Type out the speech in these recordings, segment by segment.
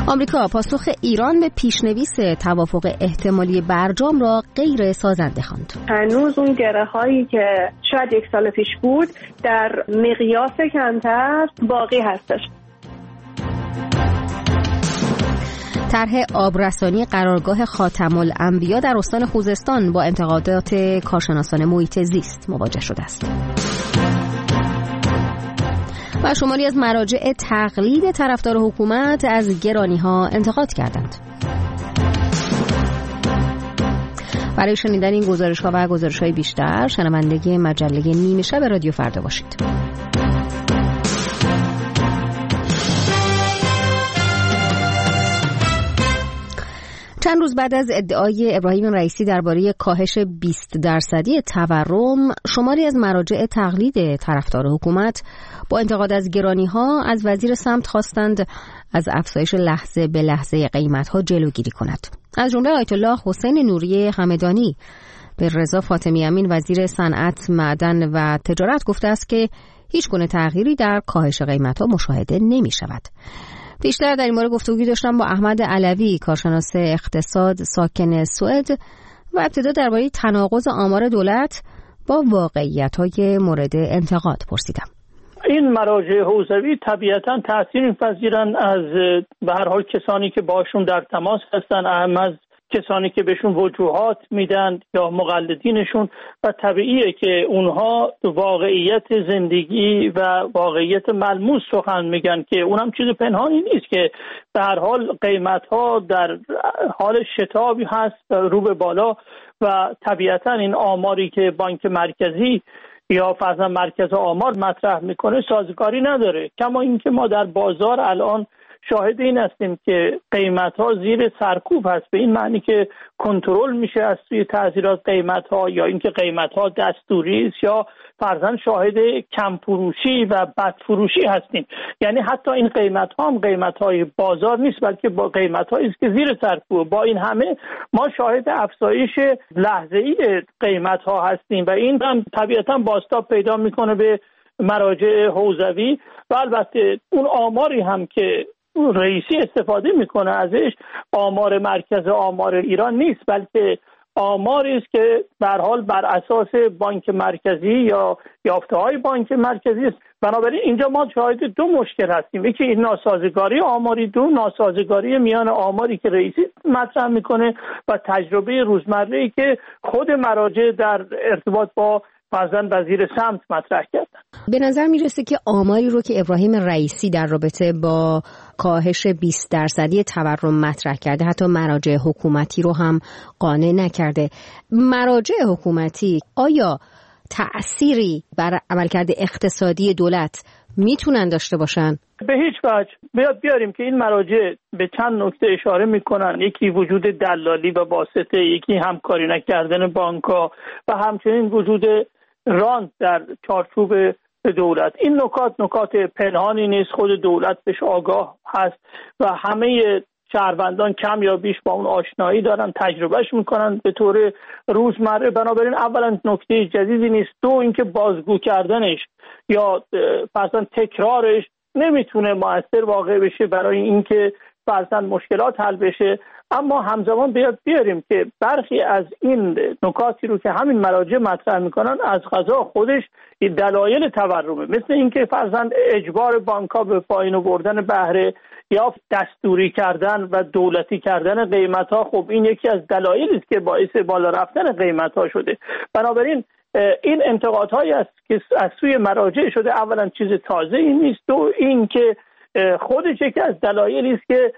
آمریکا پاسخ ایران به پیشنویس توافق احتمالی برجام را غیر سازنده خواند. هنوز اون گره‌هایی که شاید 1 سال پیش بود در مقیاس کمتر باقی هستش. طرح آبرسانی قرارگاه خاتم الانبیا در استان خوزستان با انتقادات کارشناسان محیط زیست مواجه شده است. و شماری از مراجع تقلید طرفدار حکومت از گرانی‌ها انتقاد کردند. برای شنیدن این گزارش‌ها و گزارش‌های بیشتر شنونده مجله نیمه شب رادیو فردا باشید. چند روز بعد از ادعای ابراهیم رئیسی درباره کاهش 20% تورم، شماری از مراجع تقلید طرفدار حکومت با انتقاد از گرانی‌ها از وزیر سمت خواستند از افزایش لحظه به لحظه قیمت‌ها جلوگیری کند. از جمله آیت الله حسین نوری همدانی به رضا فاطمی امین وزیر صنعت، معدن و تجارت گفته است که هیچ گونه تغییری در کاهش قیمت‌ها مشاهده نمی‌شود. بیشتر در این مورد گفتگو داشتم با احمد علوی، کارشناس اقتصاد ساکن سوئد، و ابتدا درباره تناقض آمار دولت با واقعیت‌های مورد انتقاد پرسیدم. این مراجع حوزوی طبیعتاً تأثیر می‌پذیرن از به هر حال کسانی که باشون در تماس هستن، اهم از کسانی که بهشون وجوهات میدن یا مقلدینشون، و طبیعیه که اونها واقعیت زندگی و واقعیت ملموس سخن میگن که اونم چیز پنهانی نیست که به هر حال قیمت‌ها در حال شتابی هست رو به بالا، و طبیعتاً این آماری که بانک مرکزی یا فرضاً مرکز آمار مطرح میکنه سازگاری نداره. کما اینکه ما در بازار الان شاهد این هستیم که قیمت‌ها زیر سرکوب هست، به این معنی که کنترل میشه از سوی تعزیرات قیمت‌ها، یا اینکه قیمت‌ها دستوری است، یا فرضاً شاهد کم فروشی و بد فروشی هستیم. یعنی حتی این قیمت‌ها هم قیمت‌های بازار نیست، بلکه با قیمت‌هایی است که زیر سرکوب. با این همه ما شاهد افزایش لحظه‌ای قیمت‌ها هستیم و این هم طبیعتاً بازتاب پیدا میکنه به مراجع حوزوی. و البته اون آماری هم که رئیسی استفاده میکنه ازش آمار مرکز آمار ایران نیست، بلکه آماری است که به هر حال بر اساس بانک مرکزی یا یافته‌های بانک مرکزی است. بنابراین اینجا ما شاهد دو مشکل هستیم: یکی این ناسازگاری آماری، دو ناسازگاری میان آماری که رئیسی مطرح میکنه و تجربه روزمره‌ای که خود مراجع در ارتباط با فرزند وزیر سمت مطرح کردن. به نظر میرسه که آماری رو که ابراهیم رئیسی در رابطه با کاهش 20% تورم مطرح کرده حتی مراجع حکومتی رو هم قانع نکرده. مراجع حکومتی آیا تأثیری بر عملکرد اقتصادی دولت میتونن داشته باشن؟ به هیچ وجه. بیاریم که این مراجع به چند نکته اشاره میکنن: یکی وجود دلالی و واسطه، یکی همکاری نکردن بانک‌ها و همچنین وجود رانت در چارچوب دولت. این نکات پنهانی نیست، خود دولت بهش آگاه هست و همه شهروندان کم یا بیش با اون آشنایی دارن، تجربهش میکنن به طور روزمره. بنابراین اولا نکته جدیدی نیست. دو اینکه بازگو کردنش یا فرضاً تکرارش نمیتونه مؤثر واقع بشه برای اینکه فرضاً مشکلات حل بشه. اما همزمان بیاریم که برخی از این نکاتی رو که همین مراجع مطرح میکنن از قضا خودش دلایل تورمه، مثل اینکه فرضاً اجبار بانک‌ها به پایین آوردن بهره یا دستوری کردن و دولتی کردن قیمت‌ها. خب این یکی از دلایلی است که باعث بالا رفتن قیمت‌ها شده. بنابراین این انتقادهایی است که از سوی مراجع شده اولا چیز تازه‌ای نیست، دو این که خودش یکی از دلایلی است که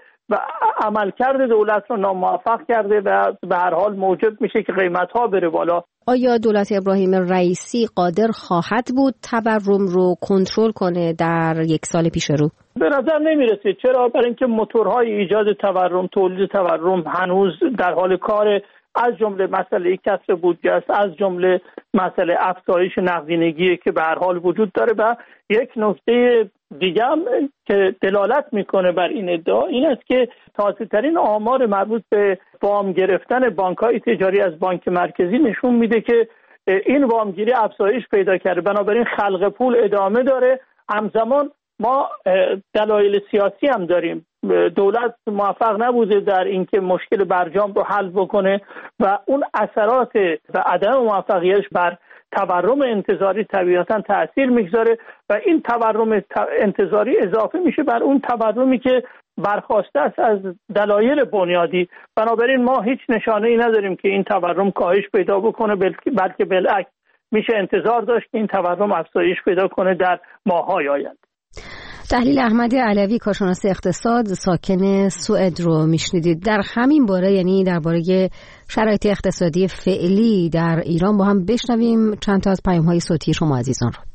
عملکرد دولت رو ناموفق کرده و به هر حال موجب میشه که قیمت‌ها بره بالا. آیا دولت ابراهیم رئیسی قادر خواهد بود تورم رو کنترل کنه در 1 سال پیش رو؟ به نظر نمیرسه. چرا؟ برای اینکه موتورهای ایجاد تورم، تولید تورم هنوز در حال کار، از جمله مسئله کسر بودجه است، از جمله مسئله افزایش نقدینگی که به هر حال وجود داره. و یک نکته دیگه هم که دلالت میکنه بر این ادعا این است که تازه‌ترین آمار مربوط به وام گرفتن بانک‌های تجاری از بانک مرکزی نشون میده که این وامگیری افزایش پیدا کرده. بنابراین خلق پول ادامه داره. همزمان ما دلایل سیاسی هم داریم. دولت موفق نبوده در اینکه مشکل برجام رو حل بکنه و اون اثرات و عدم موفقیتش بر تورم انتظاری طبیعتا تأثیر میگذاره و این تورم انتظاری اضافه میشه بر اون تورمی که برخواسته است از دلایل بنیادی. بنابراین ما هیچ نشانه‌ای نداریم که این تورم کاهش پیدا بکنه، بلکه بالعکس میشه انتظار داشت که این تورم افزایش پیدا کنه در ماه‌های آینده. تحلیل احمد علوی، کارشناس اقتصاد، ساکن سوئد رو میشنیدید. در همین باره، یعنی درباره شرایط اقتصادی فعلی در ایران با هم بشنویم چند تا از پیام‌های صوتی شما عزیزان رو.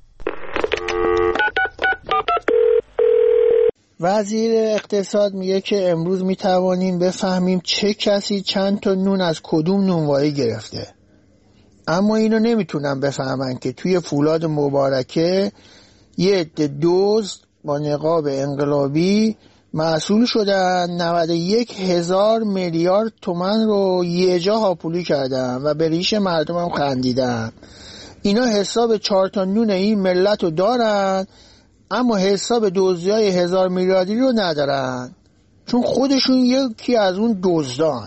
وزیر اقتصاد میگه که امروز میتوانیم بفهمیم چه کسی چند تا نون از کدوم نونوایی گرفته، اما اینو نمیتونن بفهمن که توی فولاد مبارکه یه عده دزد با نقاب انقلابی مسئول شدن 91,000 میلیارد تومان رو یه جا هاپولی کردن و به ریش مردم هم خندیدن. اینا حساب 4 تا نون این ملت رو دارن، اما حساب دزدی‌های 1000 میلیاردی رو ندارن، چون خودشون یکی از اون دزدان.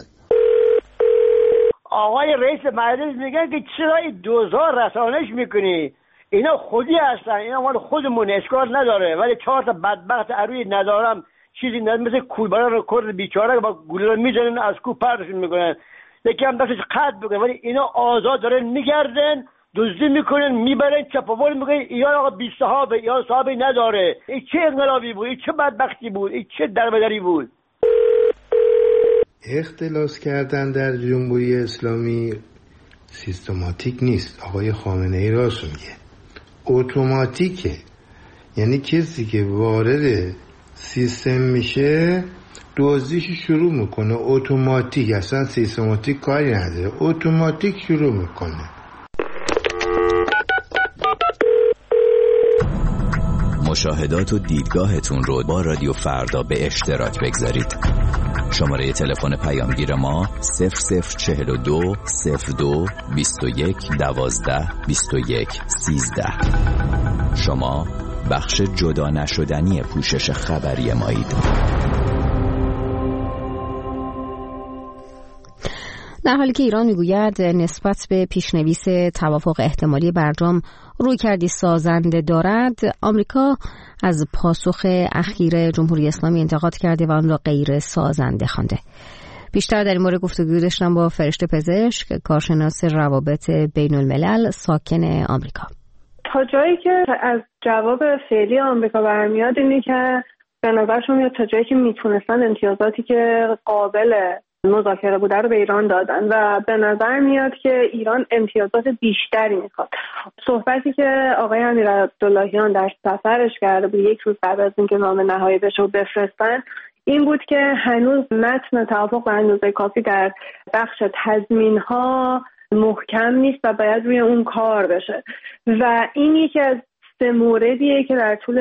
آقای رئیس مجلس میگن که چرا این دزدها رسانش میکنی؟ اینا خودی هستن، اینا مال خودمون، اشکال نداره، ولی 4 تا بدبخت عروی ندارم چیزی نداره، مثل کولبرا رو کرد بیچاره با گلوله میزنن از کو پرتشون میکنن، یکی هم دستش قطع بکنه، ولی اینا آزاد دارن میگردن، دزدی میکنن، میبرن چپاول میکنن. ایران آقا بی صاحبه، ایران صاحبی نداره. این چه انقلابی بود؟ این چه بدبختی بود؟ این چه دربدری بود؟ اختلاس کردن در جمهوری اسلامی سیستماتیک نیست. آقای خامنه ای راست میگه، اتوماتیکه. یعنی کسی که وارد سیستم میشه دزدیش شروع میکنه اتوماتیک، اصلا سیستماتیک کاری نداره، اتوماتیک شروع میکنه. مشاهدات و دیدگاهتون رو با رادیو فردا به اشتراک بگذارید. شماره تلفن پیامگیر ما 0042 02 21 12 21 13. شما بخش جدا نشدنی پوشش خبری مایید. در حالی که ایران میگوید نسبت به پیشنویس توافق احتمالی برجام رویکردی سازنده دارد، آمریکا از پاسخ اخیر جمهوری اسلامی انتقاد کرده و آن را غیر سازنده خوانده. بیشتر در این مورد گفتگو داشتم با فرشته پزشک، کارشناس روابط بین الملل، ساکن آمریکا. تا جایی که از جواب فعلی آمریکا برمیاد اینه که به نظرشون میاد تا جایی که میتونستن امتیازاتی که قابل مذاکره بوده رو به ایران دادن و به نظر میاد که ایران امتیازات بیشتری میخواد. صحبتی که آقای امیرعبداللهیان در سفرش کرده بود 1 روز قبل از اینکه نامه نهایی بهش رو بفرستن این بود که هنوز متن توافق به اندازه کافی در بخش تضمین‌ها محکم نیست و باید روی اون کار بشه و این یکی از 3 موردیه که در طول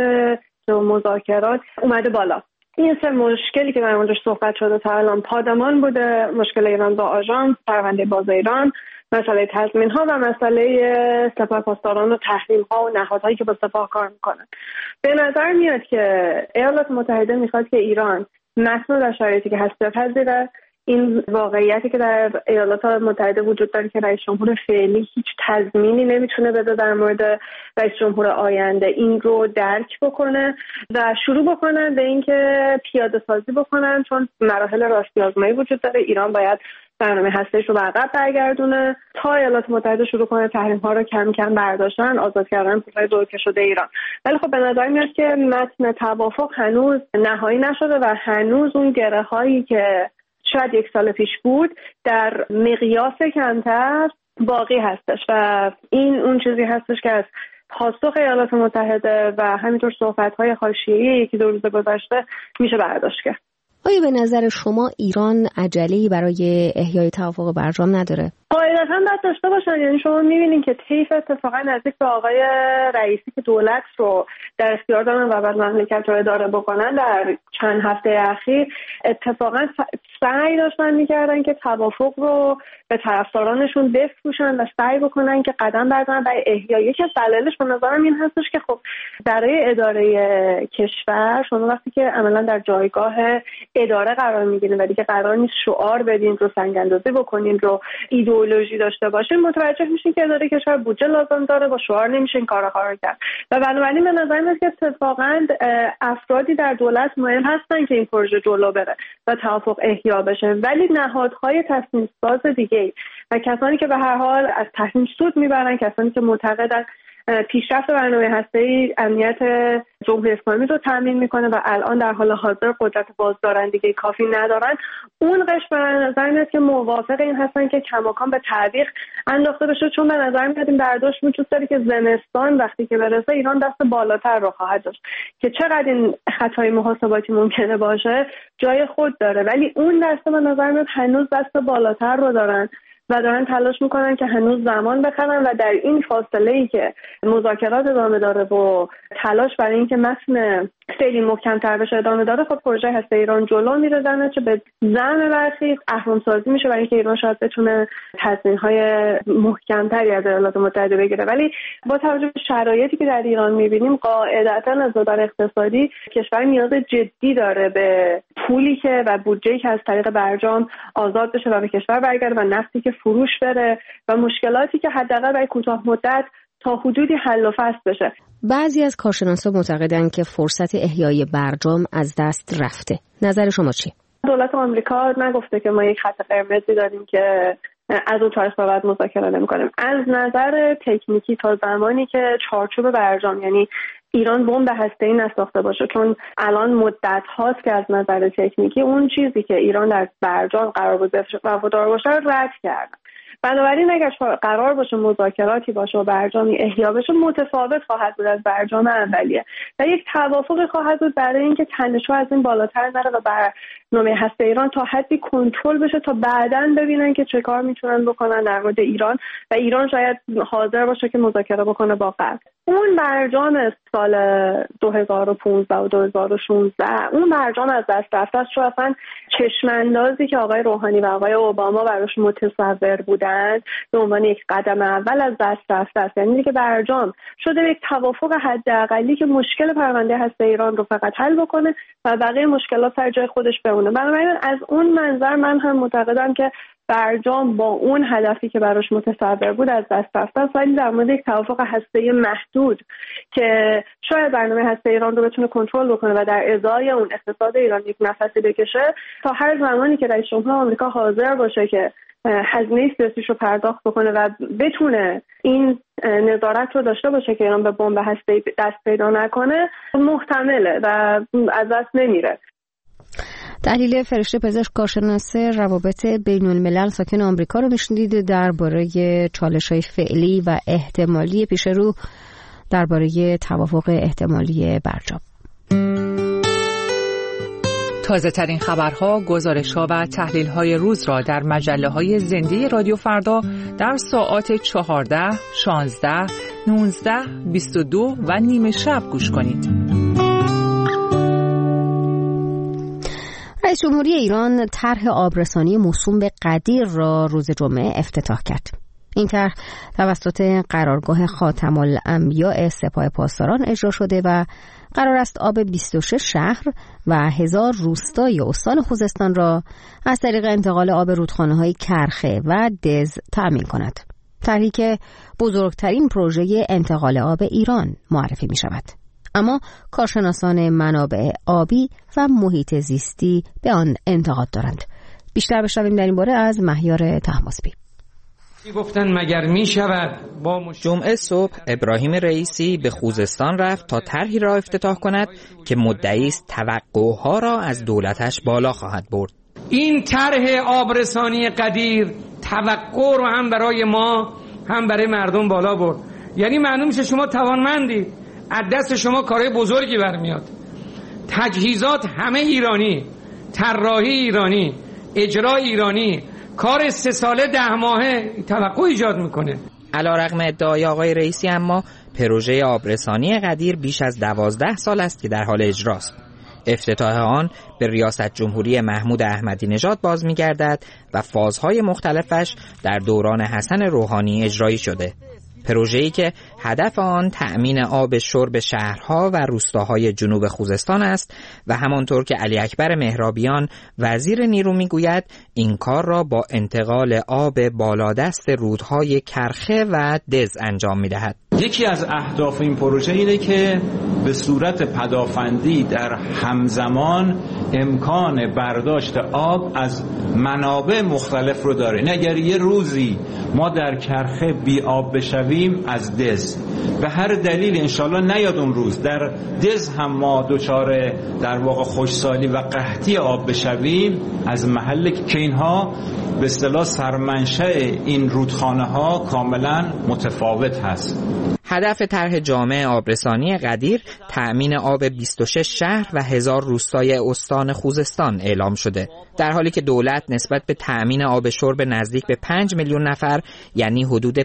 مذاکرات اومده بالا. این 3 مشکلی که در موردش صحبت شده تا الان پادمان بوده، مشکل ایران با آژانس، پرونده باز ایران، مسئله تضمین‌ها و مسئله سپاه پاسداران و تحریم‌ها و نهادهایی که با سپاه کار میکنن. به نظر میاد که ایالات متحده میخواد که ایران متن در شرایطی که هست بپذیره. این واقعیتی که در ایالات متحده وجود داره که رئیس جمهور فعلی هیچ تضمینی نمیتونه بده در مورد رئیس جمهور آینده، این رو درک بکنه و شروع بکنن به اینکه پیاده سازی بکنن، چون مراحل راستی آزمایی وجود داره. ایران باید برنامه هسته‌ایش رو به عقب برگردونه تا ایالات متحده شروع کنه تحریم‌ها رو کم کم برداشتن، آزاد کردن پول‌های بلوکه شده ایران. ولی خب به نظر میاد که متن توافق هنوز نهایی نشده و هنوز اون گره‌هایی که شاید 1 سال پیش بود در مقیاس کمتر باقی هستش و این اون چیزی هستش که از پاسخ ایالات متحده و همینطور صحبت‌های حاشیه‌ای که 2 روز گذشته میشه برداشت کرد. آیا به نظر شما ایران عجله‌ای برای احیای توافق برجام نداره؟ قاعدتا باید داشته باشن. یعنی شما میبینین که طیف اتفاقا نزدیک به آقای رئیسی که دولت رو در اختیار دارن و بعد مملکت رو اداره بکنن در چند هفته اخیر اتفاقا سعی داشتن میکردن که توافق رو به طرفدارانشون بفروشن و سعی بکنن که قدم بردارن برای احیا. یکی از دلایلش به نظرم این هستش که خب برای اداره کشور شما وقتی که عملا در جایگاه اداره قرار میگیرین و دیگه قرار نیست شعار بدین رو سنگ اندازی بکنین رو ایدئولوژی داشته باشین، متوجه میشین که اداره کشور بودجه لازم داره، با شعار نمیشه این کارا کرد و بنابراین به نظر میاد که اتفاقا افرادی در دولت مایل هستن که این پروژه جلو بره و توافق احیا بشه، ولی نهادهای تصمیم ساز دیگه و کسانی که به هر حال از تصمیم سود میبرن، کسانی که معتقدن پیشرفت برنامه هسته‌ای امنیت جمهوری اسلامی رو تامین میکنه و الان در حال حاضر قدرت بازدارندگی کافی ندارن، اون قشر به نظر میاد که موافق این هستن که کماکان به تعویق انداخته بشه، چون به نظر میاد این برداشت وجود داره که زمستان وقتی که برسه ایران دست بالاتر رو خواهد داشت که چقدر این خطای محاسباتی ممکنه باشه جای خود داره، ولی اون دسته به نظر میاد هنوز دست بالاتر رو دارن و دارن تلاش میکنن که هنوز زمان بخرن و در این فاصله‌ای که مذاکرات ادامه داره و تلاش برای اینکه متن خیلی محکم‌تر بشه ادامه داره، خب پروژه هسته ایران جلو میره، چه به زعم برخی اهرم‌سازی میشه برای اینکه ایران شاید بتونه تضمین‌های محکم‌تری از ایالات متحده بگیره. ولی با توجه به شرایطی که در ایران می‌بینیم قاعدتاً از نظر اقتصادی کشور نیاز جدی داره به پولی که و بودجه‌ای که از طریق برجام آزاد بشه و به کشور برگرده و نفتی که فروش بره و مشکلاتی که حداقل برای کوتاه مدت تا حدودی حل و فصل بشه. بعضی از کارشناسا معتقدند که فرصت احیای برجام از دست رفته. نظر شما چی؟ دولت آمریکا نگفته که ما یک خط قرمزی داریم که از اون تاریخ به بعد مذاکره نمی‌کنیم. از نظر تکنیکی تا زمانی که چارچوب برجام، یعنی ایران بمب هسته‌ای نساخته باشه، چون الان مدت هاست که از نظر تکنیکی اون چیزی که ایران در برجام قرار بود وفادار باشه رد کردن. بنابراین اگر قرار باشه مذاکراتی باشه و برجامی احیا بشه متفاوت خواهد بود از برجام اولیه و یک توافقی خواهد بود برای اینکه تنش‌ها از این بالاتر نره و برنامه هسته ایران تا حدی کنترل بشه تا بعداً ببینن که چه کار میتونن بکنن در مورد ایران و ایران شاید حاضر باشه که مذاکره بکنه با غرب. اون برجام سال 2015 و 2016 اون برجام از دست رفته است، چون اصلا چشم‌اندازی که آقای روحانی و آقای اوباما براش متصور بودند به عنوان یک قدم اول از دست رفته است. یعنی که برجام شده یک توافق حداقلی که مشکل پرونده هسته ایران رو فقط حل بکنه و بقیه مشکلات سر جای خودش بمونه. بنابراین از اون منظر من هم معتقدم که برجام با اون هدفی که براش متصور بود از دست رفته است، ولی در مورد یک توافق هسته‌ای محدود که شاید برنامه هسته ایران رو بتونه کنترل بکنه و در ازای اون اقتصاد ایران یک نفسی بکشه تا هر زمانی که رئیس جمهور آمریکا حاضر باشه که هزینه سیاسیش رو پرداخت بکنه و بتونه این نظارت رو داشته باشه که ایران به بمب هسته‌ای دست پیدا نکنه محتمله و از دست نمیره. تحلیل فرشته پزشک کارشناس روابط بین الملل ساکن آمریکا رو میشنیدید درباره چالش‌های فعلی و احتمالی پیش رو درباره توافق احتمالی برجام. تازه ترین خبرها، گزارش‌ها و تحلیل‌های روز را در مجله‌های زنده رادیو فردا در ساعات 14, 16, 19, 22 و نیم شب گوش کنید. رئیس جمهوری ایران طرح آبرسانی موسوم به قدیر را روز جمعه افتتاح کرد. این طرح توسط قرارگاه خاتم الانبیاء سپاه پاسداران اجرا شده و قرار است آب 26 شهر و 1000 روستای استان خوزستان را از طریق انتقال آب رودخانه‌های کرخه و دز تأمین کند. طرحی که بزرگترین پروژه انتقال آب ایران معرفی می شود. اما کارشناسان منابع آبی و محیط زیستی به آن انتقاد دارند. بیشتر بشنویم در این باره از مهیار طهماسبی. گفتن مگر می شود جمعه صبح ابراهیم رئیسی به خوزستان رفت تا طرحی را افتتاح کند که مدعی است توقعها را از دولتش بالا خواهد برد. این طرح آبرسانی قدیر توقع رو هم برای ما هم برای مردم بالا برد. یعنی معلوم میشه شما توانمندید، از دست شما کارهای بزرگی برمیاد. تجهیزات همه ایرانی، طراحی ایرانی، اجرا ایرانی، کار 3 ساله 10 ماهه توقع ایجاد میکنه. علیرغم ادعای آقای رئیسی، اما پروژه آبرسانی قدیر بیش از 12 سال است که در حال اجراست. افتتاح آن به ریاست جمهوری محمود احمدی نژاد باز می‌گردد و فازهای مختلفش در دوران حسن روحانی اجرایی شده. پروژه‌ای که هدف آن تأمین آب شرب شهرها و روستاهای جنوب خوزستان است و همانطور که علی اکبر مهرابیان وزیر نیرو میگوید این کار را با انتقال آب بالادست رودهای کرخه و دز انجام می‌دهد. یکی از اهداف این پروژه اینه که به صورت پدافندی در همزمان امکان برداشت آب از منابع مختلف رو داره. نه اگر یه روزی ما در کرخه بی آب بشویم از دز، به هر دلیل انشالله نیاد اون روز در دز هم ما دچار در واقع خشکسالی و قحطی آب بشویم، از محل که اینها به اصطلاح سرمنشأ این رودخانه ها کاملا متفاوت هست. هدف طرح جامع آبرسانی قدیر تأمین آب 26 شهر و 1000 روستای استان خوزستان اعلام شده، در حالی که دولت نسبت به تأمین آب شرب نزدیک به 5 میلیون نفر یعنی حدود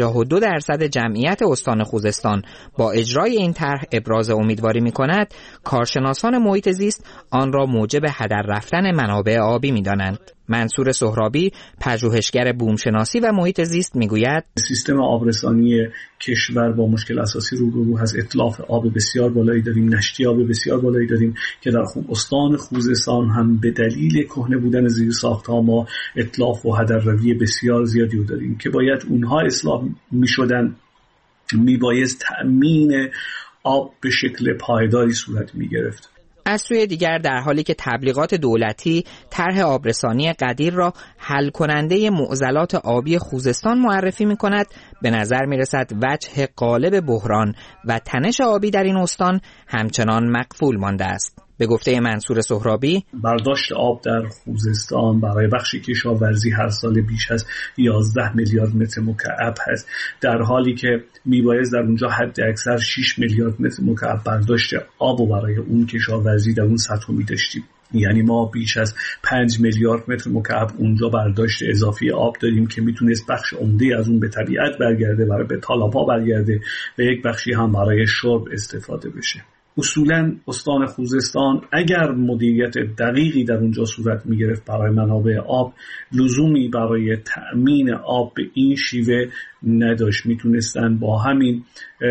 52% جمعیت استان خوزستان با اجرای این طرح ابراز امیدواری می‌کند. کارشناسان محیط زیست آن را موجب هدر رفتن منابع آبی می‌دانند. منصور سهرابی، پژوهشگر بومشناسی و محیط زیست، میگوید سیستم آبرسانی کشور با مشکل اساسی روبرو هست. اتلاف آب بسیار بالایی داریم، نشتی آب بسیار بالایی داریم که در استان خوزستان هم به دلیل کهنه بودن زیرساخت‌ها ما اتلاف و هدرروی بسیار زیادی رو داریم که باید اونها اصلاح می‌شدن. میبایست تأمین آب به شکل پایداری صورت می‌گرفت. از سوی دیگر در حالی که تبلیغات دولتی طرح آبرسانی قدیر را حل کننده معضلات آبی خوزستان معرفی می کند، به نظر می رسد وجه غالب بحران و تنش آبی در این استان همچنان مقفول مانده است. به گفته منصور سهرابی، برداشت آب در خوزستان برای بخش کشاورزی هر سال بیش از 11 میلیارد متر مکعب هست، در حالی که میبایست در اونجا حد اکثر 6 میلیارد متر مکعب برداشت آب و برای اون کشاورزی در اون سطح می داشتیم. یعنی ما بیش از 5 میلیارد متر مکعب اونجا برداشت اضافی آب داریم که میتونست بخش عمده از اون به طبیعت برگرده، برای به تالاب‌ها برگرده و یک بخشی هم برای شرب استفاده بشه. اصولاً استان خوزستان اگر مدیریت دقیقی در اونجا صورت میگرفت برای منابع آب، لزومی برای تأمین آب به این شیوه نداشت. میتونستن با همین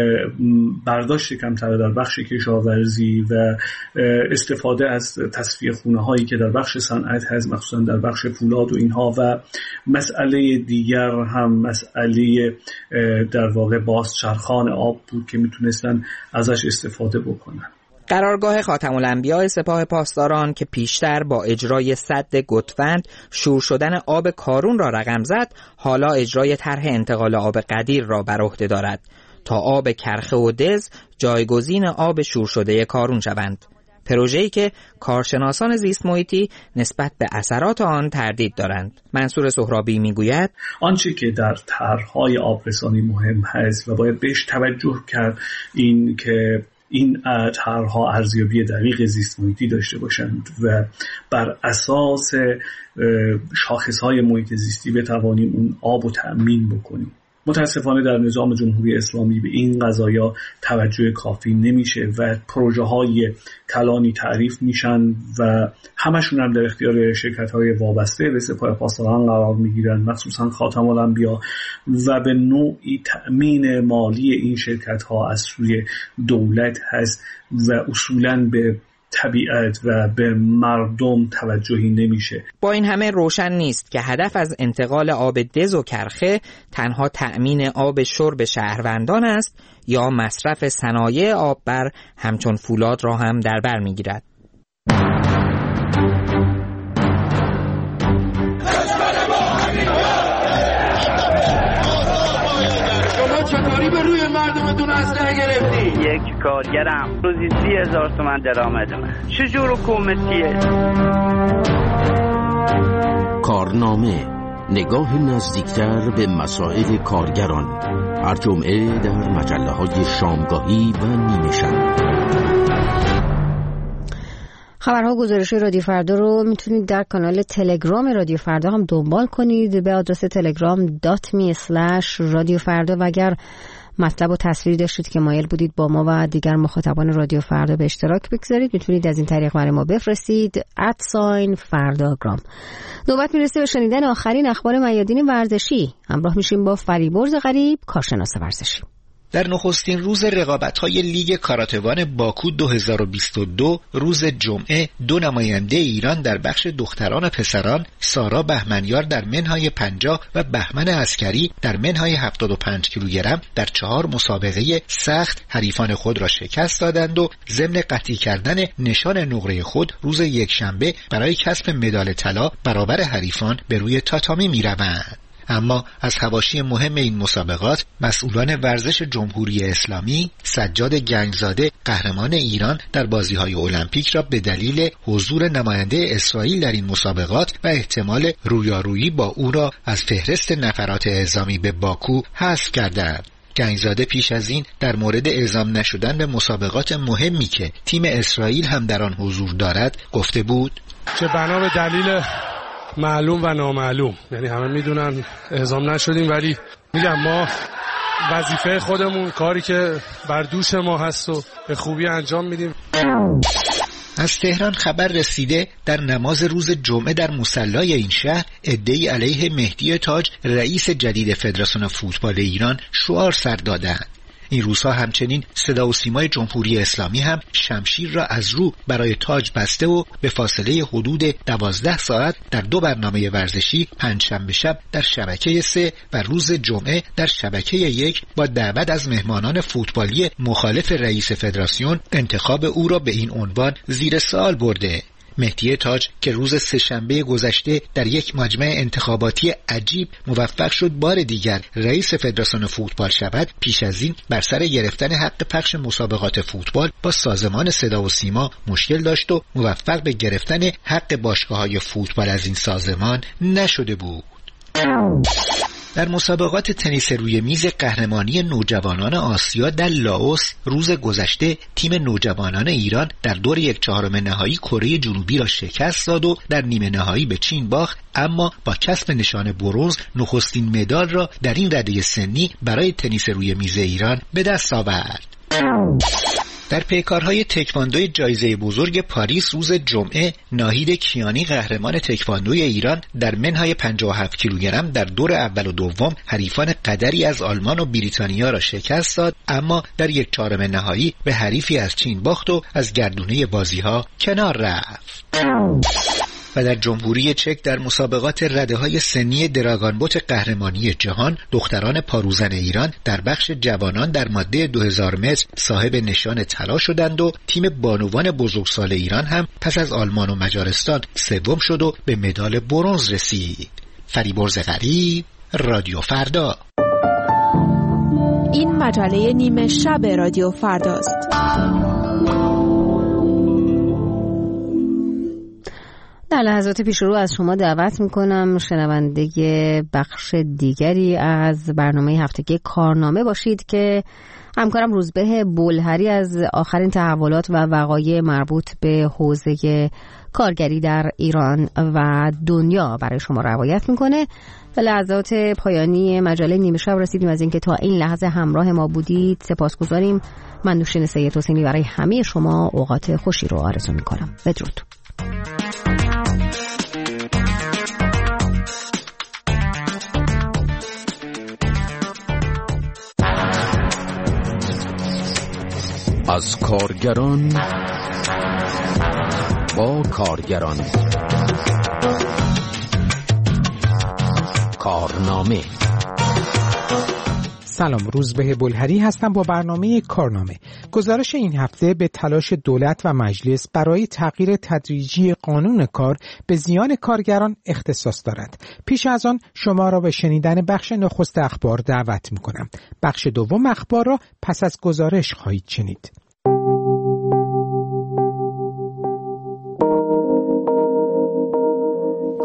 برداشت کمتر در بخش کشاورزی و استفاده از تصفیه خونه هایی که در بخش صنعت هست، مخصوصا در بخش فولاد و اینها، و مسئله دیگر هم مسئله در واقع بازچرخان آب بود که میتونستن ازش استفاده بکنن. قرارگاه خاتم الانبیاء سپاه پاسداران که پیشتر با اجرای سد گتفند شور شدن آب کارون را رقم زد، حالا اجرای طرح انتقال آب قدیر را بر عهده دارد تا آب کرخه و دز جایگزین آب شور شده کارون شوند. پروژه‌ای که کارشناسان زیست محیطی نسبت به اثرات آن تردید دارند. منصور سهرابی میگوید آنچه که در طرح‌های آبرسانی مهم هست و باید بهش توجه کرد این که این طرح‌ها ارزیابی دقیق زیست محیطی داشته باشند و بر اساس شاخص‌های محیط زیستی بتوانیم اون آب رو تأمین بکنیم. متاسفانه در نظام جمهوری اسلامی به این قضایا توجه کافی نمیشه و پروژه‌های کلانی تعریف میشن و همشون هم در اختیار شرکت‌های وابسته به سپاه پاسداران قرار میگیرن، مخصوصا خاتم الانبیاء، و به نوعی تأمین مالی این شرکت‌ها از سوی دولت هست و اصولاً به طبیعت و به مردم توجهی نمیشه. با این همه روشن نیست که هدف از انتقال آب دز و کرخه تنها تأمین آب شرب شهروندان است یا مصرف صنایع آببر همچون فولاد را هم در بر میگیرد. چطوری به روی مردمتون اسلحه گرفتی؟ یک کارگرم روزی 30,000 تومان درآمد من. چجور حکومتیه؟ کارنامه، نگاه نزدیکتر به مسائل کارگران، هر جمعه در مجله‌های شامگاهی و نیمه شب. خبرها گزارش رادیو فردا رو میتونید در کانال تلگرام رادیو فردا هم دنبال کنید به آدرس telegram.me/رادیو فردا و اگر مطلب و تصویری داشتید که مایل بودید با ما و دیگر مخاطبان رادیو فردا به اشتراک بگذارید میتونید از این طریق برای ما بفرستید @فرداگرام. نوبت میرسه به شنیدن آخرین اخبار میادین ورزشی. همراه میشیم با فریبرز غریب، کارشناس ورزشی. در نخستین روز رقابت‌های لیگ کاراتوان باکو 2022 روز جمعه 2 نماینده ایران در بخش دختران و پسران، سارا بهمنیار در منهای 50 و بهمن عسکری در منهای 75 کیلوگرم در 4 مسابقه سخت حریفان خود را شکست دادند و ضمن قطعی کردن نشان نقره خود روز یکشنبه برای کسب مدال طلا برابر حریفان به روی تاتامی می‌روند. اما از حواشی مهم این مسابقات مسئولان ورزش جمهوری اسلامی سجاد گنجزاده قهرمان ایران در بازی‌های المپیک را به دلیل حضور نماینده اسرائیل در این مسابقات و احتمال رویارویی با او را از فهرست نفرات اعزامی به باکو حذف کردند. گنجزاده پیش از این در مورد اعزام نشدن به مسابقات مهمی که تیم اسرائیل هم در آن حضور دارد گفته بود که بنا به دلیل معلوم و نامعلوم، یعنی همه میدونن اعزام نشدیم، ولی میگم ما وظیفه خودمون، کاری که بر دوش ما هست و به خوبی انجام میدیم. از تهران خبر رسیده در نماز روز جمعه در مصلی این شهر عده‌ای علیه مهدی تاج رئیس جدید فدراسیون فوتبال ایران شعار سر دادند. این روزها همچنین صدا و سیمای جمهوری اسلامی هم شمشیر را از رو برای تاج بسته و به فاصله حدود 12 ساعت در 2 برنامه ورزشی پنجشنبه شب در شبکه 3 و روز جمعه در شبکه 1 با دعوت از مهمانان فوتبالی مخالف رئیس فدراسیون انتخاب او را به این عنوان زیر سوال برده. مهدی تاج که روز سه‌شنبه گذشته در یک مجمع انتخاباتی عجیب موفق شد بار دیگر رئیس فدراسیون فوتبال شود، پیش از این بر سر گرفتن حق پخش مسابقات فوتبال با سازمان صدا و سیما مشکل داشت و موفق به گرفتن حق باشگاه‌های فوتبال از این سازمان نشده بود. در مسابقات تنیس روی میز قهرمانی نوجوانان آسیا در لاوس روز گذشته تیم نوجوانان ایران در دور 1/4 نهایی کره جنوبی را شکست داد و در نیمه نهایی به چین باخت، اما با کسب نشان برنز نخستین مدال را در این رده سنی برای تنیس روی میز ایران به دست آورد. در پیکارهای تکواندوی جایزه بزرگ پاریس روز جمعه ناهید کیانی قهرمان تکواندوی ایران در منهای 57 کیلوگرم در دور اول و دوم حریفان قدری از آلمان و بریتانیا را شکست داد، اما در 1/4 نهایی به حریفی از چین باخت و از گردونه بازی‌ها کنار رفت. و در جمهوری چک در مسابقات رده‌های سنی دراگان بوت قهرمانی جهان دختران پاروزن ایران در بخش جوانان در ماده 2000 متر صاحب نشان طلا شدند و تیم بانوان بزرگسال ایران هم پس از آلمان و مجارستان سوم شد و به مدال برنز رسید. فریبرز غریب، رادیو فردا. این مجله نیمه شب رادیو فرداست. در لحظات پیش رو از شما دعوت میکنم شنونده بخش دیگری از برنامه هفتگی کارنامه باشید که همکارم روزبه بلهری از آخرین تحولات و وقایع مربوط به حوزه کارگری در ایران و دنیا برای شما روایت میکنه. به لحظات پایانی مجله نیمه شب رسیدیم. از اینکه تا این لحظه همراه ما بودید سپاسگزاریم. من نوشین سید حسینی برای همه شما اوقات خوشی رو آرزو میکنم. بدرود. از کارگران با کارگران. کارنامه. سلام، روزبه بلهری هستم با برنامه کارنامه. گزارش این هفته به تلاش دولت و مجلس برای تغییر تدریجی قانون کار به زیان کارگران اختصاص دارد. پیش از آن شما را به شنیدن بخش نخست اخبار دعوت می‌کنم. بخش دوم اخبار را پس از گزارش خواهید شنید.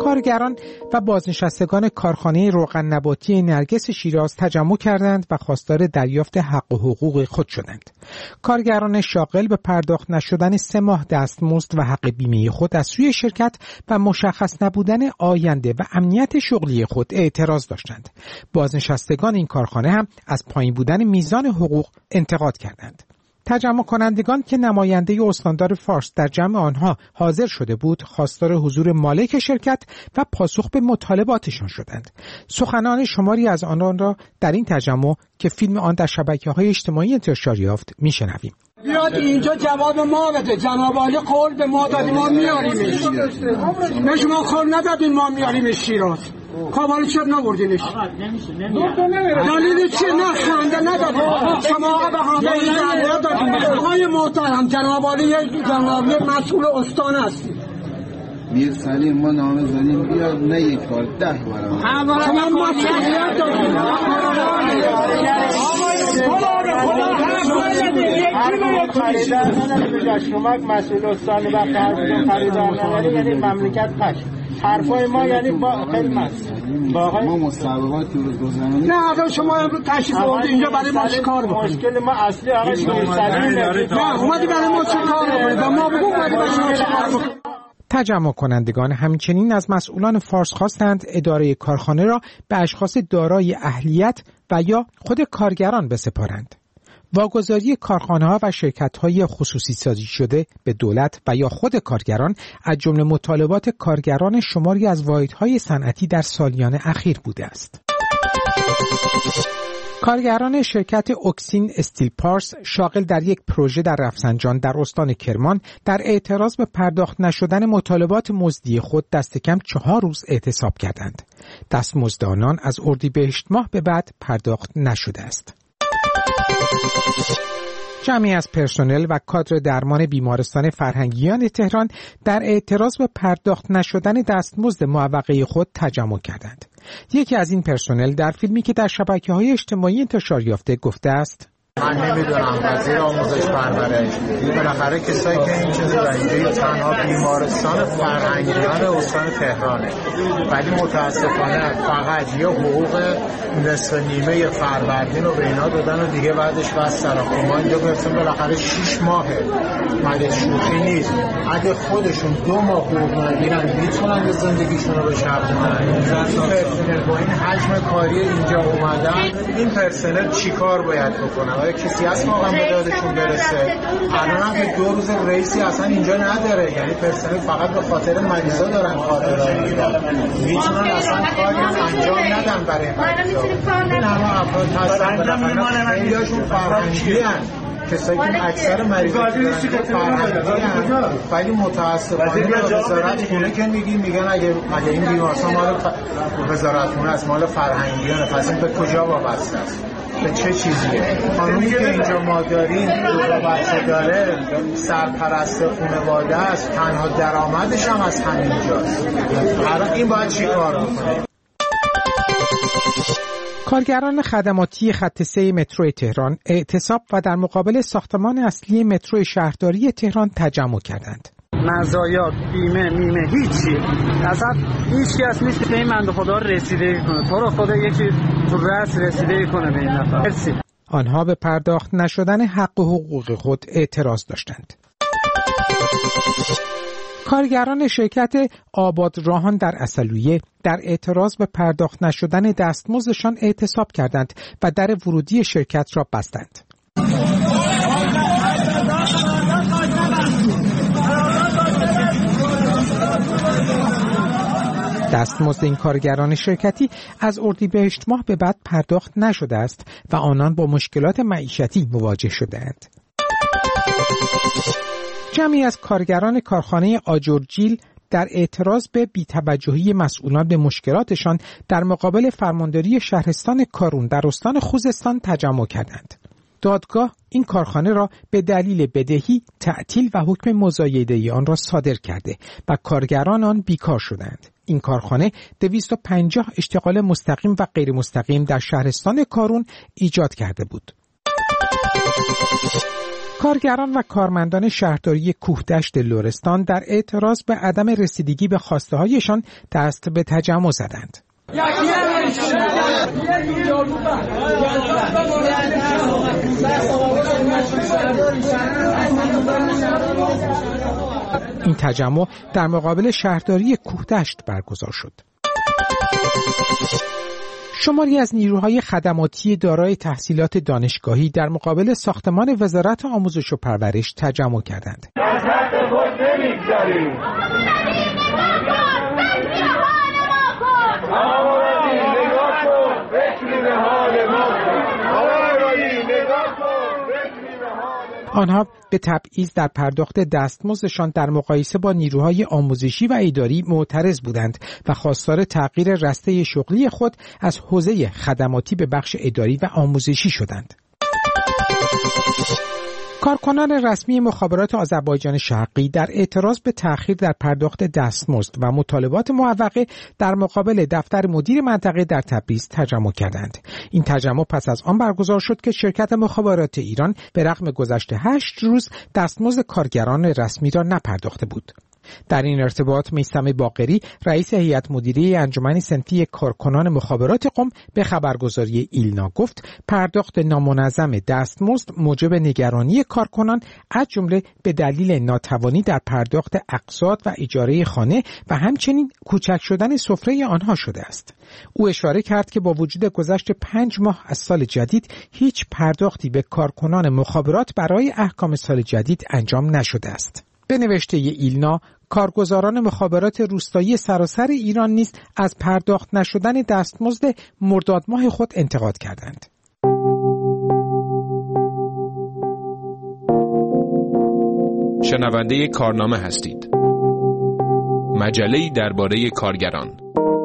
کارگران و بازنشستگان کارخانه روغن نباتی نرگس شیراز تجمع کردند و خواستار دریافت حق و حقوق خود شدند. کارگران شاغل به پرداخت نشدن 3 ماه دستمزد و حق بیمه خود از سوی شرکت و مشخص نبودن آینده و امنیت شغلی خود اعتراض داشتند. بازنشستگان این کارخانه هم از پایین بودن میزان حقوق انتقاد کردند. تجمع کنندگان که نماینده استاندار فارس در جمع آنها حاضر شده بود، خواستار حضور مالک شرکت و پاسخ به مطالباتشان شدند. سخنان شماری از آنان را در این تجمع که فیلم آن در شبکه‌های اجتماعی انتشار یافت میشنویم. بیاد اینجا جواب ما بده. جناب عالی قول به ما دادیم، ما میاریمش. نه شما قول ندادین ما میاریمش شیراز. کابل چرا نبردینش؟ دلیل چیه؟ نه خنده ندادیم. شما آقا به همه این دلیل دادیم. آقای محترم جناب عالی جنابی مسئول استان هستیم. میر سلیم ما نامه زدیم بیاد، نه یک بار 10 بار. شما مسئولیت داریم. شما مسئول استان و خریدار نداری، یعنی مملکت پش. حرفای ما یعنی با خدمت. ما مصوبات روز گذرانی. نه آقا شما امروز تشریف آوردید اینجا برای ما چیکار بکنید؟ مشکل ما اصلی آقا نه اومدی برای ما چیکار بکنید؟ ما بگو اومدی برای ما چیکار بکنید؟ تجمع کنندگان همچنین از مسئولان فارس خواستند اداره کارخانه را به اشخاص دارای اهلیت و یا خود کارگران بسپارند. واگذاری کارخانه‌ها و شرکت‌های خصوصی سازی شده به دولت و یا خود کارگران از جمله مطالبات کارگران شماری از واحدهای صنعتی در سالیان اخیر بوده است. کارگران شرکت اکسین استیل پارس شاغل در یک پروژه در رفسنجان در استان کرمان در اعتراض به پرداخت نشدن مطالبات مزدی خود دست کم 4 روز اعتصاب کردند. دستمزد آنان از اردیبهشت ماه به بعد پرداخت نشده است. جمعی از پرسنل و کادر درمان بیمارستان فرهنگیان تهران در اعتراض به پرداخت نشدن دستمزد معوقه خود تجمع کردند. یکی از این پرسنل در فیلمی که در شبکه‌های اجتماعی انتشار یافته گفته است: من نمیدونم وزیر آموزش پرورش بالاخره کسایی که این چیزی را اینجا تنها بیمارستان فرهنگیان استان تهرانه، ولی متاسفانه فقط یه حقوق نصف نیمه فروردین رو به اینا دادن و دیگه بعدش بس سراخ. ما اینجا برسیم بالاخره 6 ماهه، مگه شوخی نیست. اگه خودشون 2 ماه حقوق نگیرن میتونن زندگیشون رو بچرخونن. این پرسنل با این حجم کاری اینجا اومدن، این پرسنل چیکار باید بکنه؟ کسی هست واقعا به دادشون برسه؟ الان هم که 2 روز رئیسی اصلا اینجا نداره، یعنی پرسنل فقط به خاطر مریضا دارن کار میکنن، میتونن اصلا کاری انجام ندن برای مریضا. این همه افراد هستن خیلیاشون فرهنگی هن، کسایی که اکثر مریضا که دارن فرهنگی هن، ولی متاسفانه وزارت خونه که میگن اگه این بیمارستان مال وزارت خونه است، مال فرهنگیانه، پس این به کجا وابسته است؟ به چه چیزیه؟ قانونی که اینجا ما داریم بچه داره، سرپرست خانواده است، تنها درآمدش هم از همینجاست. الان این باید چی کار بکنه؟ کارگران خدماتی خط 3 مترو تهران اعتصاب و در مقابل ساختمان اصلی مترو شهرداری تهران تجمع کردند. مزایات بیمه هیچی، اصلا هیچ کس نیست به این بنده خدا رسیده کنه. تو رو خدا یکی تو رأس رسیده کنه به این نفر. آنها به پرداخت نشدن حق و حقوق خود اعتراض داشتند. کارگران شرکت آباد راهان در عسلویه در اعتراض به پرداخت نشدن دستمزدشان اعتصاب کردند و در ورودی شرکت را بستند. دستمزد این کارگران شرکتی از اردیبهشت ماه به بعد پرداخت نشده است و آنان با مشکلات معیشتی مواجه شده‌اند. جمعی از کارگران کارخانه آجرجیل در اعتراض به بی‌توجهی مسئولان به مشکلاتشان در مقابل فرمانداری شهرستان کارون در استان خوزستان تجمع کردند. دادگاه این کارخانه را به دلیل بدهی تعطیل و حکم مزایده آن را صادر کرده و کارگران آن بیکار شدند. این کارخانه 250 اشتغال مستقیم و غیر مستقیم در شهرستان کارون ایجاد کرده بود. کارگران و کارمندان شهرداری کوهدشت لرستان در اعتراض به عدم رسیدگی به خواسته‌هایشان دست به تجمع زدند. این تجمع در مقابل شهرداری کوهدشت برگزار شد. شماری از نیروهای خدماتی دارای تحصیلات دانشگاهی در مقابل ساختمان وزارت آموزش و پرورش تجمع کردند. آنها به تبعیض در پرداخت دستمزدشان در مقایسه با نیروهای آموزشی و اداری معترض بودند و خواستار تغییر رسته شغلی خود از حوزه خدماتی به بخش اداری و آموزشی شدند. کارکنان رسمی مخابرات آذربایجان شرقی در اعتراض به تأخیر در پرداخت دستمزد و مطالبات معوقه در مقابل دفتر مدیر منطقه در تبریز تجمع کردند. این تجمع پس از آن برگزار شد که شرکت مخابرات ایران به رغم گذشت 8 روز دستمزد کارگران رسمی را نپرداخته بود. در این ارتباط میثم باقری رئیس هیئت مدیره انجمن صنفی کارکنان مخابرات قم به خبرگزاری ایلنا گفت پرداخت نامنظم دستمزد موجب نگرانی کارکنان از جمله به دلیل ناتوانی در پرداخت اقساط و اجاره خانه و همچنین کوچک شدن سفره آنها شده است. او اشاره کرد که با وجود گذشت 5 ماه از سال جدید هیچ پرداختی به کارکنان مخابرات برای احکام سال جدید انجام نشده است. به نوشته ایلنا، کارگزاران مخابرات روستایی سراسر ایران نیز از پرداخت نشدن دستمزد مرداد ماه خود انتقاد کردند. شنونده کارنامه هستید. مجله‌ای درباره کارگران.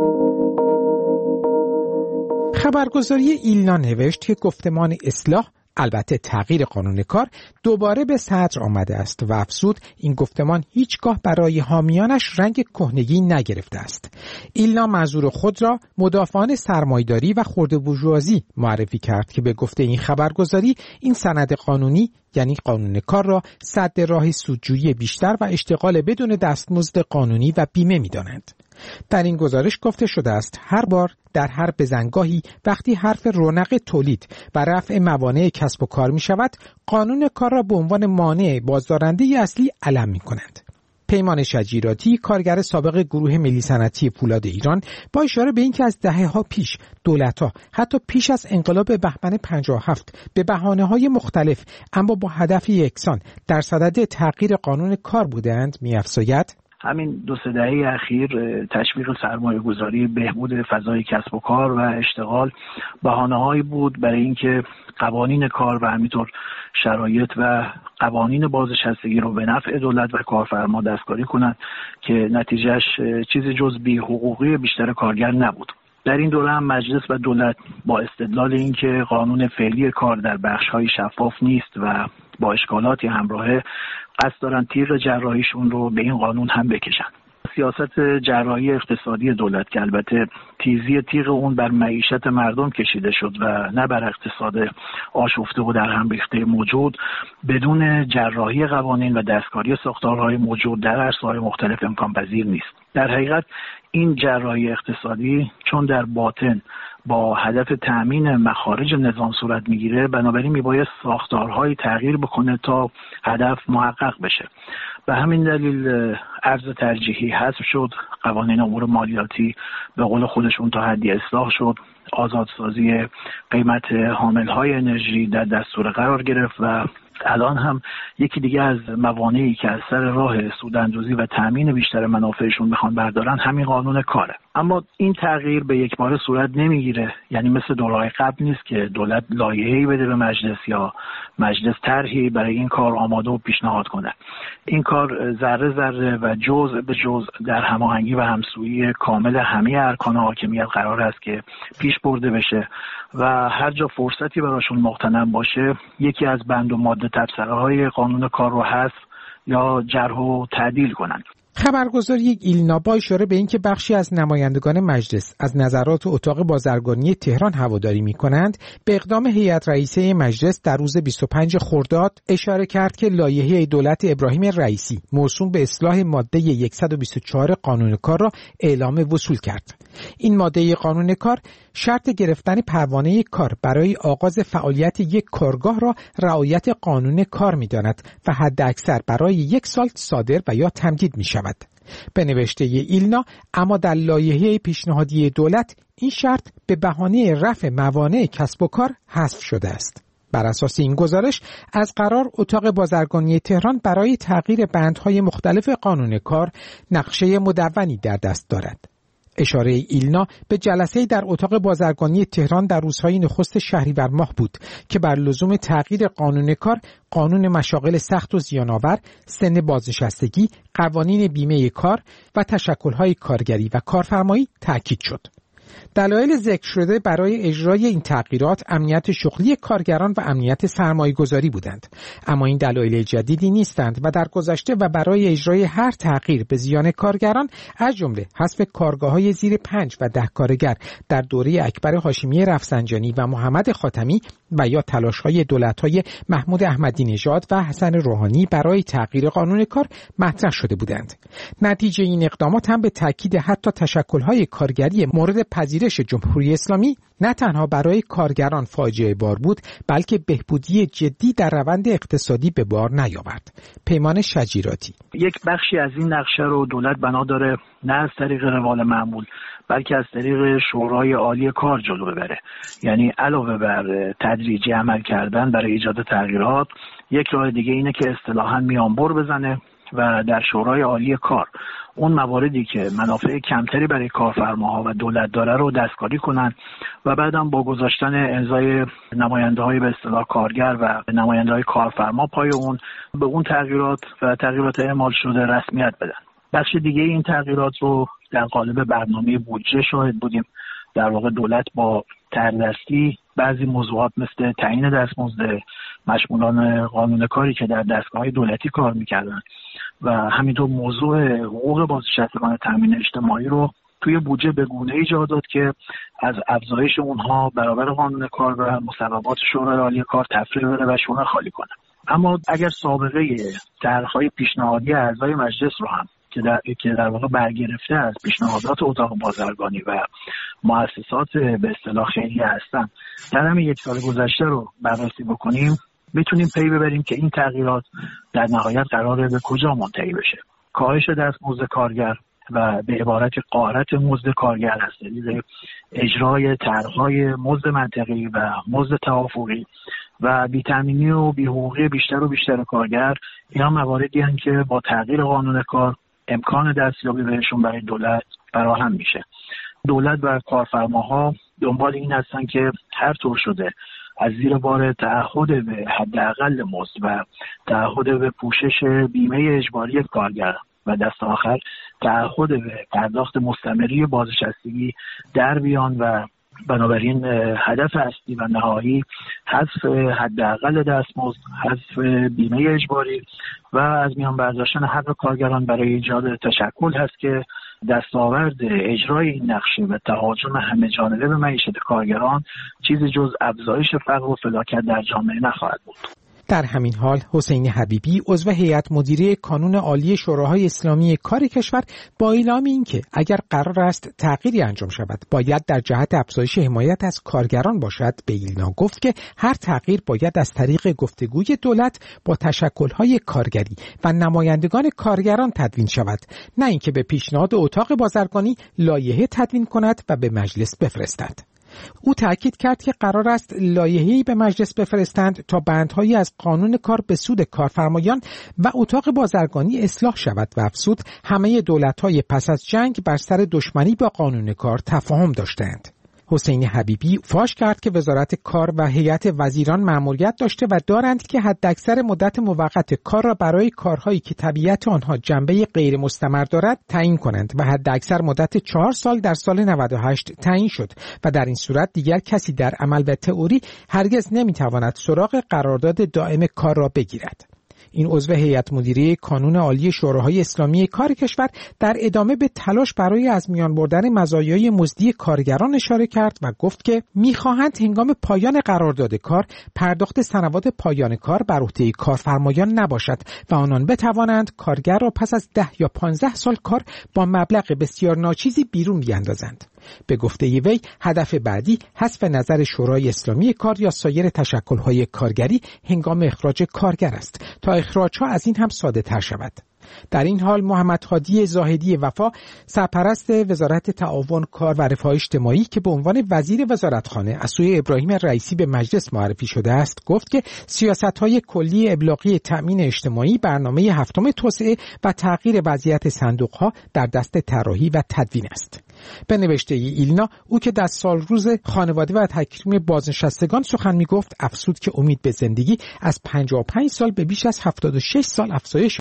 خبرگزاری ایلنا نوشت که گفتمان اصلاح، البته تغییر قانون کار، دوباره به صدر آمده است و افزود این گفتمان هیچگاه برای حامیانش رنگ کهنگی نگرفته است. ایلنا منظور خود را مدافعان سرمایه‌داری و خرده بورژوازی معرفی کرد که به گفته این خبرگزاری این سند قانونی یعنی قانون کار را سد راه سودجویی بیشتر و اشتغال بدون دستمزد قانونی و بیمه می‌دانند. در این گزارش گفته شده است هر بار در هر بزنگاهی وقتی حرف رونق تولید و رفع موانع کسب و کار می شود، قانون کار را به عنوان مانع بازدارنده اصلی علم می کنند. پیمان شجیراتی، کارگر سابق گروه ملی صنعتی فولاد ایران، با اشاره به اینکه از دهه‌ها پیش دولت‌ها حتی پیش از انقلاب بهمن 57 به بهانه‌های مختلف اما با هدف یکسان در صدد تغییر قانون کار بودند، می‌افزاید همین 2-3 دهه اخیر تشویق سرمایه‌گذاری، بهبود فضای کسب و کار و اشتغال بهانه‌هایی بود برای اینکه قوانین کار و همینطور شرایط و قوانین بازنشستگی رو به نفع دولت و کارفرما دستکاری کنند که نتیجهش چیزی جز بی‌حقوقی بیشتر کارگر نبود. در این دوره هم مجلس و دولت با استدلال اینکه قانون فعلی کار در بخش‌های شفاف نیست و با اشکالاتی همراهه، قصد دارن تیغ جراحیشون رو به این قانون هم بکشن. سیاست جراحی اقتصادی دولت که البته تیزی تیغ اون بر معیشت مردم کشیده شد و نه بر اقتصاد آشفته و در هم ریخته موجود، بدون جراحی قوانین و دستکاری ساختارهای موجود در عرصه‌های مختلف امکان پذیر نیست. در حقیقت این جراحی اقتصادی چون در باطن با هدف تأمین مخارج نظام صورت میگیره، بنابراین میباید ساختارهای تغییر بکنه تا هدف محقق بشه. به همین دلیل ارز ترجیحی حذف شد، قوانین امور مالیاتی به قول خودشون تا حدی اصلاح شد، آزادسازی قیمت حاملهای انرژی در دستور قرار گرفت و الان هم یکی دیگه از موانعی که از سر راه سوداندوزی و تأمین بیشتر منافعشون میخوان بردارن همین قانون کاره. اما این تغییر به یک باره صورت نمیگیره، یعنی مثل دورهای قبل نیست که دولت لایحه‌ای بده به مجلس یا مجلس طرحی برای این کار آماده و پیشنهاد کنه. این کار ذره ذره و جزء به جزء در هماهنگی و همسویی کامل همه ارکان حاکمیت قرار است که پیش برده بشه و هر جا فرصتی براشون مغتنم باشه یکی از بند و ماده تبصره‌های قانون کار رو حذف یا جرح و تعدیل کنند. خبرگزاری ایلنا با اشاره به اینکه بخشی از نمایندگان مجلس از نظرات اتاق بازرگانی تهران هواداری می‌کنند، به اقدام هیئت رئیسه مجلس در روز 25 خرداد اشاره کرد که لایحه دولت ابراهیم رئیسی موسوم به اصلاح ماده 124 قانون کار را اعلام وصول کرد. این ماده قانون کار شرط گرفتن پروانه کار برای آغاز فعالیت یک کارگاه را رعایت قانون کار می‌داند و حداکثر برای 1 سال صادر و یا تمدید می‌شود. به نوشته ایلنا، اما در لایحه پیشنهادی دولت این شرط به بهانه رفع موانع کسب و کار حذف شده است. بر اساس این گزارش از قرار اتاق بازرگانی تهران برای تغییر بندهای مختلف قانون کار نقشه مدونی در دست دارد. اشاره ایلنا به جلسه در اتاق بازرگانی تهران در روزهای نخست شهریور ماه بود که بر لزوم تغییر قانون کار، قانون مشاغل سخت و زیان‌آور، سن بازنشستگی، قوانین بیمه کار و تشکل‌های کارگری و کارفرمایی تأکید شد. دلایل ذکر شده برای اجرای این تغییرات امنیت شغلی کارگران و امنیت سرمایه‌گذاری بودند، اما این دلایل جدیدی نیستند و در گذشته و برای اجرای هر تغییر به زیان کارگران از جمله حذف کارگاه‌های زیر 5 و 10 کارگر در دوره اکبر هاشمی رفسنجانی و محمد خاتمی و یا تلاش‌های دولت‌های محمود احمدی نژاد و حسن روحانی برای تغییر قانون کار مطرح شده بودند. نتیجه این اقدامات هم به تاکید حتی تشکل‌های کارگری مورد پذیرش جمهوری اسلامی نه تنها برای کارگران فاجعه بار بود، بلکه بهبودی جدی در روند اقتصادی به بار نیاورد. پیمان شجیراتی: یک بخشی از این نقشه رو دولت بنا داره نه از طریق روال معمول بلکه از طریق شورای عالی کار جلو ببره. یعنی علاوه بر تدریجی عمل کردن برای ایجاد تغییرات، یک راه دیگه اینه که اصطلاحاً میانبر بزنه و در شورای عالی کار اون مواردی که منافع کمتری برای کارفرماها و دولت داره رو دستکاری کنن و بعدم با گذاشتن امضای نماینده‌های به اصطلاح کارگر و نماینده‌های کارفرما پای اون به اون تغییرات و تغییرات اعمال شده رسمیت بدن. بخش دیگه این تغییرات رو در قالب برنامه بودجه شاهد بودیم. در واقع دولت با تردستی بعضی موضوعات مثل تعیین دستمزد مشمولان قانون کاری که در دستگاه‌های دولتی کار می‌کردن و همینطور موضوع حقوق بازنشستگان تامین اجتماعی رو توی بودجه به گونه‌ای جا داد که از افزایش اونها برابر قانون کار و مصوبات شورای عالی کار تفریح بره و شونه خالی کنه. اما اگر سابقه طرح‌های پیشنهادی اعضای مجلس رو هم که در واقع برگرفته از پیشنهادات اتاق بازرگانی و مؤسسات به اصطلاح خیریه هستن در همین 1 سال گذشته رو بررسی بکنیم، میتونیم پی ببریم که این تغییرات در نهایت قراره به کجا منتهی بشه. کاهش دستمزد کارگر و به عبارت غارت مزد کارگر از طریق اجرای طرح‌های مزد منطقی و مزد توافقی و بی‌تامینی و بی‌حقوقی بیشتر و بیشتر کارگر، اینا مواردی هستند که با تغییر قانون کار امکان دستیابی بهشون برای دولت فراهم میشه. دولت و کارفرماها دنبال این هستن که هر طور شده از زیر بار تعهد به حداقل مزد و تعهد به پوشش بیمه اجباری کارگر و دست آخر تعهد به پرداخت مستمری بازنشستگی در بیان و بنابراین هدف اصلی و نهایی حذف حداقل دستمزد، حذف بیمه اجباری و از میان برداشتن حق کارگران برای ایجاد تشکل هست که دستاورد اجرای این نقشه و تهاجم همه جانبه به معیشت کارگران چیزی جز افزایش فقر و فلاکت در جامعه نخواهد بود. در همین حال حسین حبیبی عضو هیئت مدیره کانون عالی شوراهای اسلامی کار کشور با اعلام اینکه اگر قرار است تغییری انجام شود باید در جهت افزایش حمایت از کارگران باشد، به ایلنا گفت که هر تغییر باید از طریق گفتگوی دولت با تشکل‌های کارگری و نمایندگان کارگران تدوین شود، نه اینکه به پیشنهاد اتاق بازرگانی لایحه تدوین کند و به مجلس بفرستد. او تأکید کرد که قرار است لایحه‌ای به مجلس بفرستند تا بندهایی از قانون کار به سود کارفرمایان و اتاق بازرگانی اصلاح شود و افزود همه دولت‌های پس از جنگ بر سر دشمنی با قانون کار تفاهم داشتند. حسین حبیبی فاش کرد که وزارت کار و هیئت وزیران مأموریت داشته و دارند که حداکثر مدت موقت کار را برای کارهایی که طبیعت آنها جنبه غیر مستمر دارد تعیین کنند و حداکثر مدت 4 سال در سال 98 تعیین شد و در این صورت دیگر کسی در عمل و تئوری هرگز نمیتواند سراغ قرارداد دائم کار را بگیرد. این عضو هیئت مدیره کانون عالی شوراهای اسلامی کار کشور در ادامه به تلاش برای از میان بردن مزایای مزدی کارگران اشاره کرد و گفت که می‌خواهند هنگام پایان قرارداد کار پرداخت سنوات پایان کار بر عهده کارفرمایان نباشد و آنان بتوانند کارگر را پس از 10 یا 15 سال کار با مبلغ بسیار ناچیزی بیرون بیاندازند. به گفته وی هدف بعدی حذف نظر شورای اسلامی کار یا سایر تشکل‌های کارگری هنگام اخراج کارگر است تا اخراجها از این هم ساده تر شود. در این حال محمد هادی زاهدی وفا سرپرست وزارت تعاون کار و رفاه اجتماعی که به عنوان وزیر وزارتخانه از سوی ابراهیم رئیسی به مجلس معرفی شده است گفت که سیاست‌های کلی ابلاغی تأمین اجتماعی برنامه هفتم توسعه و تغییر وضعیت صندوق‌ها در دست طراحی و تدوین است. به نوشته ایلنا او که در سال روز خانواده و تکریم بازنشستگان سخن می‌گفت افزود که امید به زندگی از 55 سال به بیش از 76 سال افزایش